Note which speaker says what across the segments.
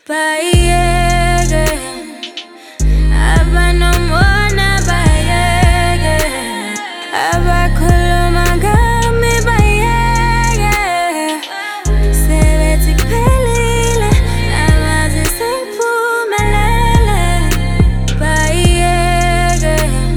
Speaker 1: bayeke abanomona, bayeke abakhuluma ngami, bayeke sebethi kuphelile, abazi sengiphumelele. Bayeke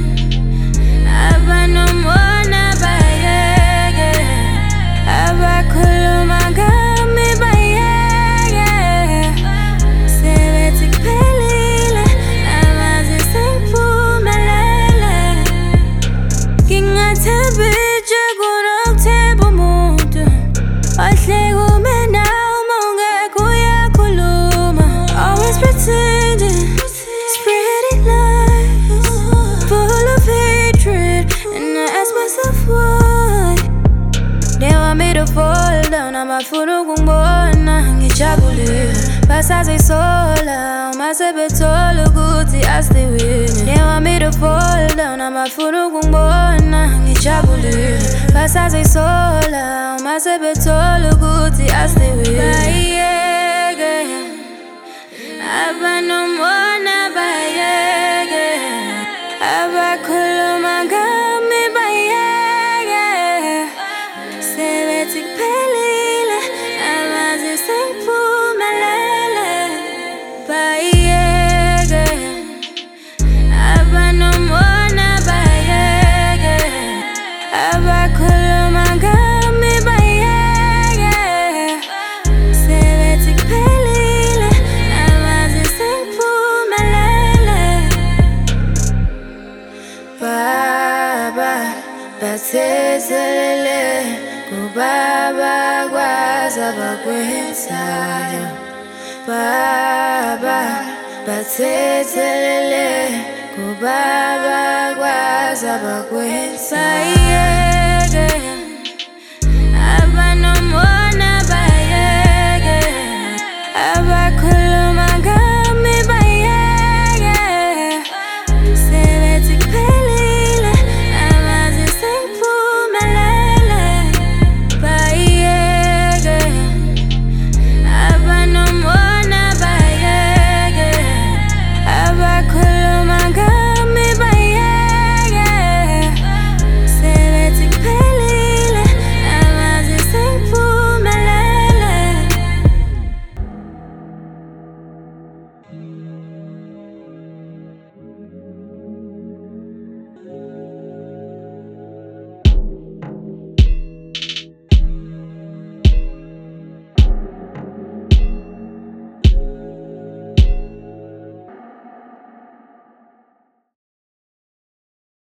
Speaker 1: abanomona, bayeke abakhuluma ngami, bayeke sebethi kuphelile, abazi sengiphumelele. Ngingathemba itshe kunokuthemba umuntu ohleka umena uma ungekho uyakhuluma. Always pretending, spreading lies, full of hatred, and I ask myself why. They want me to fall down, abafuna ukungibona ngijabulile, basazisola uma sebethola ukuthi I stay winning. They want me to fall down, abafuna ukungibona ngijabulile, basazisola uma sebethola ukuthi I stay winning. Bayeke abanomona, bayeke abakhuluma ngami, bayeke sebethi kuphelile, abazi sengiphumelele. Bayeke abanomona, bayeke abakhuluma ngami, bayeke sebethi kuphelile, abazi sengiphumelele. Baba bathethelele kubaba kwazi abakwenzayo. Baba bathethelele kubaba kwazi abakwenzayo.